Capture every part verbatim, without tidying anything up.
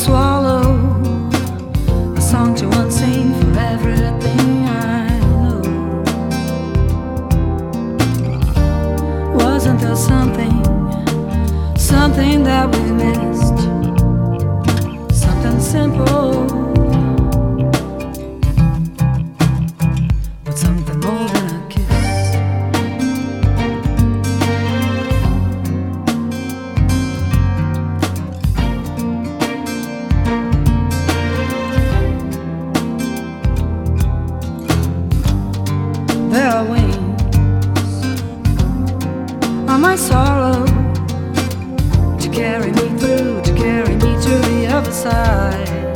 swallow a song to one sing for everything I know. Wasn't there something, something that we missed? Something simple, but something more than a kiss. There are wings on my sorrow to carry me through, to carry me to the other side.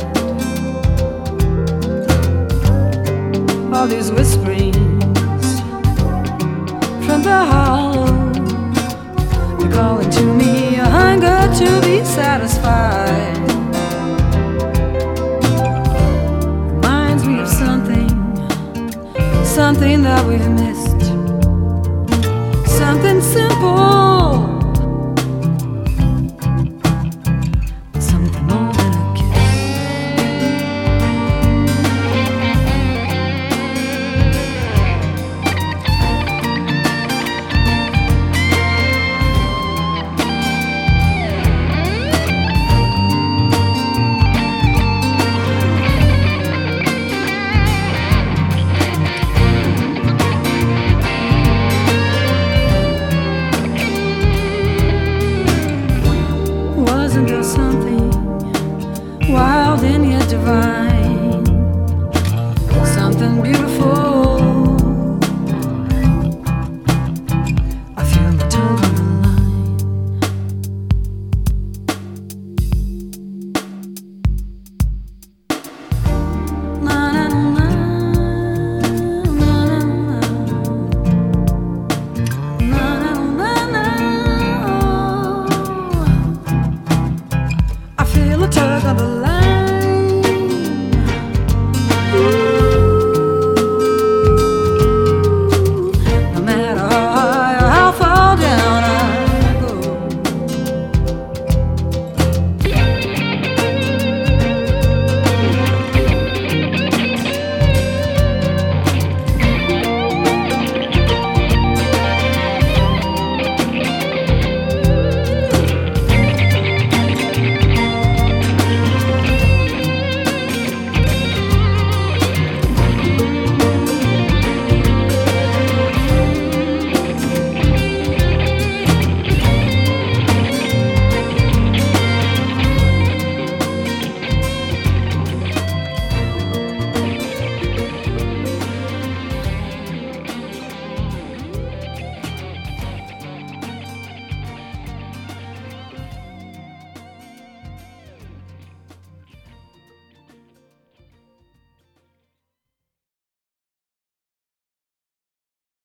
All these whisperings from the hollow, they're calling to me a hunger to be satisfied. Reminds me of something, something that we've missed. Something simple, but something more than a kiss. Wasn't there something? Why